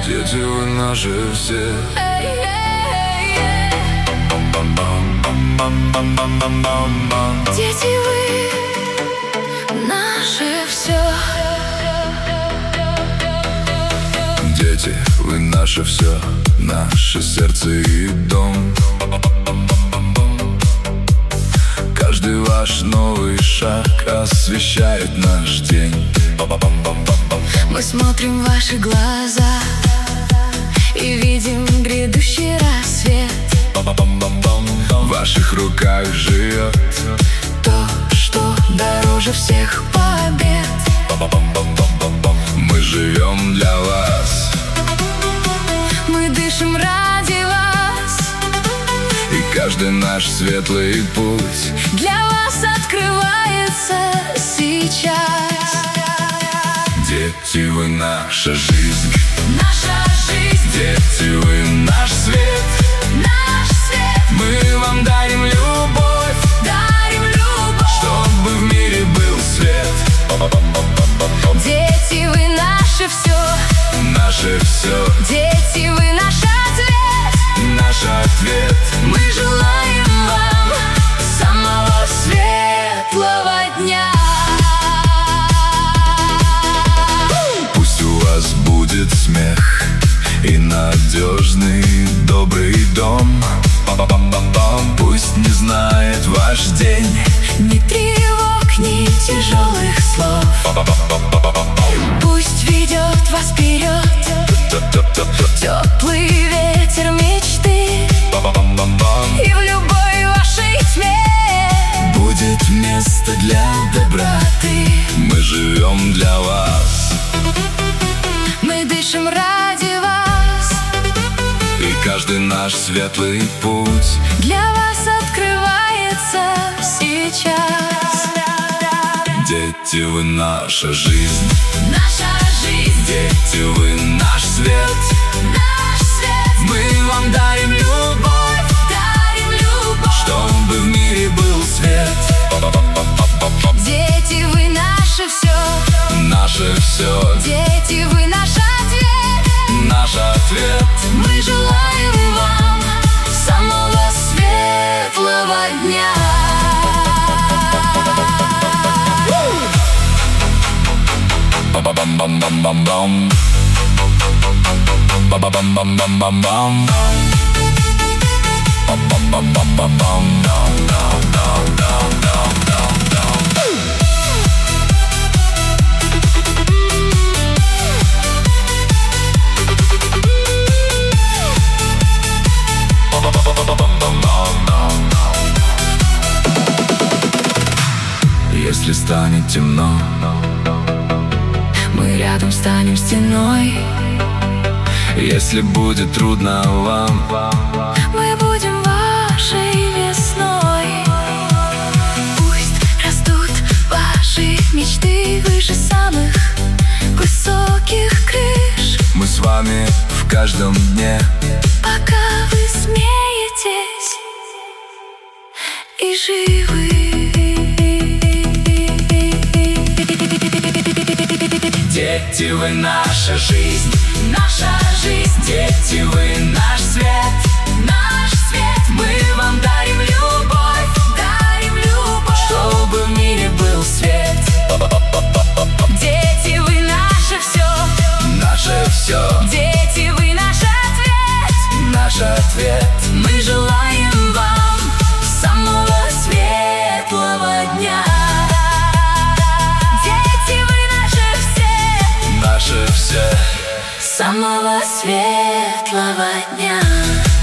Дети вы наши все. Дети вы наше все. Дети вы наше все, наше сердце и дом. Каждый ваш новый шаг освещает наш день. Мы смотрим в ваши глаза и видим грядущий рассвет. В ваших руках живет то, что дороже всех побед. Мы живем для вас. Мы дышим ради вас. И каждый наш светлый путь для вас открывается сейчас. Дети вы наша жизнь. Наша жизнь. Дети вы наш свет. Наш свет. Мы вам дарим любовь. Дарим любовь. Чтобы в мире был свет. Дети вы наше все. Наше все. Дети вы наш ответ. Наш ответ. Мы желаем вам самого светлого дня. Пусть у вас будет смех и надежный добрый дом. Пусть не знает ваш день ни тревог, ни тяжелых слов. Пусть ведет вас вперед теплый ветер мечты. И в любой вашей тьме будет место для доброты. Мы живем для вас. Мы дышим ради вас. И каждый наш светлый путь для вас открывается сейчас. Дети вы наша жизнь. Наша жизнь. Дети вы наш свет. Наш свет. Мы вам дарим любовь. Дарим любовь. Чтобы в мире был свет. Дети вы наше все. Наше все. Дети вы наш ответ. Наш ответ. Мы желаем вам самого светлого дня. Ба-ба-бам-бам-бам-бам-бам. Ба-ба-бам-бам-бам-бам-бам. Ба-ба-бам-бам-бам-бам. Если станет темно, мы рядом станем стеной. если будет трудно вам, мы будем вашей весной. Пусть растут ваши мечты выше самых высоких крыш. мы с вами в каждом дне. Пока вы смеетесь и живы. Дети вы наша жизнь. Наша жизнь. Дети вы наш свет. Наш свет. Мы вам дарим любовь. Дарим любовь. Чтобы в мире был свет. Дети вы наше все. Наше все. Дети вы наш ответ. Наш ответ. Мы желаем вам самого светлого дня. Дети вы наше все. Наше все. Самого светлого дня.